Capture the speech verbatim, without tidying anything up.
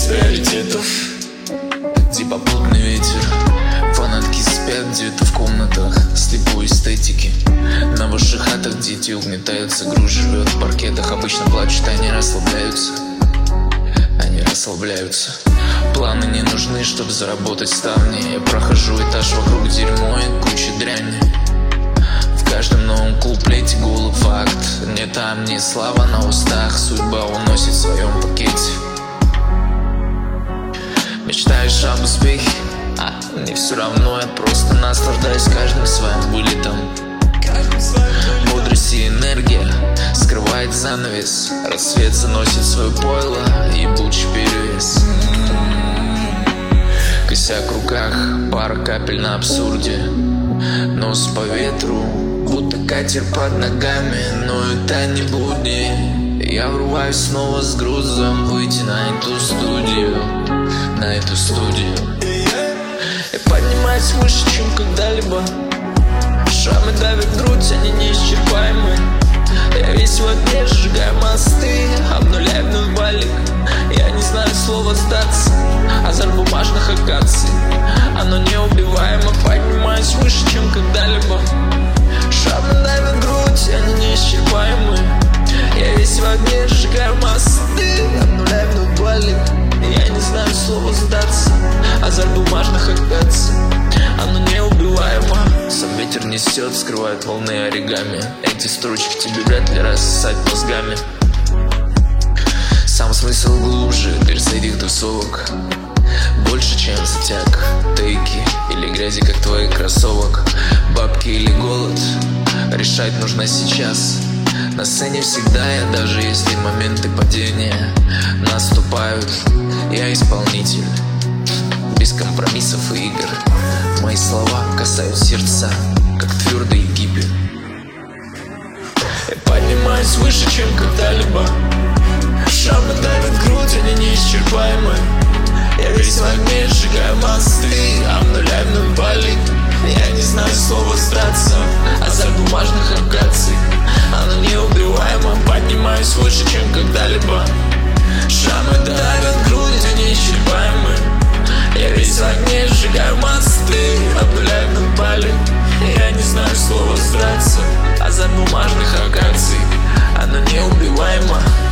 приоритетов, где попутный ветер. Фанатки спят где-то в комнатах слепой эстетики. На ваших хатах дети угнетаются, груз живет в паркетах. Обычно плачут, они расслабляются. Они расслабляются. Планы не нужны, чтобы заработать ставни. Я прохожу этаж вокруг дерьмо и куча дряни. В каждом новом куплете голый факт. Не там, не слава на устах. Судьба уносит в своем пакете. Мечтаешь об успехе, а мне все равно. Я просто наслаждаюсь каждым своим вылетом. Мудрость и энергия скрывает занавес. Рассвет заносит свое пойло, ебучий перевес. Косяк в руках, пара капель на абсурде. Нос по ветру, будто катер под ногами. Но это не будни. Я врываюсь снова с грузом. Выйти на эту студию, на эту студию. Я поднимаюсь выше, чем когда-либо. Шрамы давят в грудь, они неисчерпаемы. Я весь в огне, сжигаю мосты, обнуляю вновь балик. Я не знаю слова сдаться, азарт бумажных акаций. Оно неубиваемо, поднимаюсь выше, чем когда-либо. Шрамы давят в грудь, они неисчерпаемы. Я весь в огне, сжигаю мосты, обнуляю вновь балик. Я не знаю слова сдаться, азарт бумажных акаций. Оно неубиваемо. Сам ветер несет, скрывает волны оригами. Эти строчки тебе вряд ли рассосать мозгами. Сам смысл глубже, дверь с этих тусовок. Больше, чем затяг, тейки или грязи, как твоих кроссовок. Бабки или голод, решать нужно сейчас. На сцене всегда я, даже если моменты падения наступают. Я исполнитель, без компромиссов и игр. Мои слова касают сердца, как твердый гибель. Я поднимаюсь выше, чем когда-либо. Шрамы давят в грудь, они неисчерпаемы. Я весь в огне, сжигаю мосты, обнуляю вновь балик. Я не знаю слова сдаться, азарт бумажных акаций. Оно неубиваемо, поднимаюсь выше, чем когда-либо. Шрамы давят в грудь, они неисчерпаемы. Я весь в огне, сжигаю мосты, обнуляю вновь балик. Я не знаю слова сдаться, азарт бумажных акаций. Оно неубиваемо.